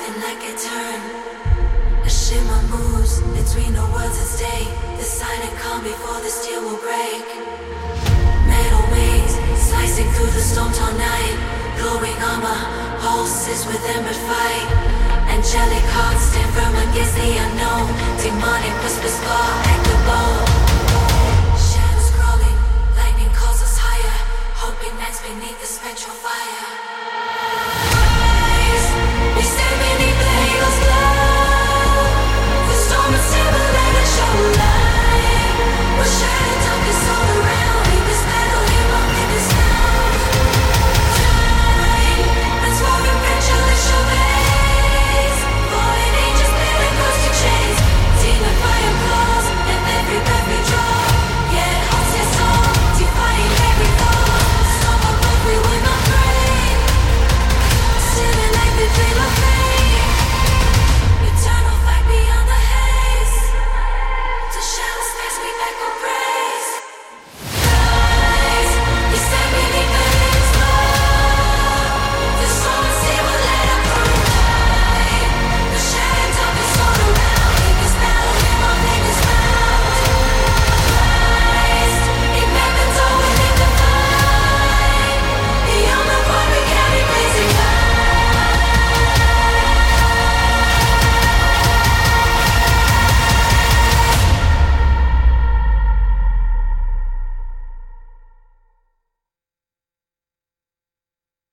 like a turn. A shimmer moves between the worlds at stake. The silent calm before the steel will break. Metal wings slicing through the storm all night. Glowing armor pulses with them but fight. Angelic hearts stand firm against the unknown. Demonic whispers fall echoable. Shadows crawling, lightning calls us higher. Hoping nights beneath the spectral fire.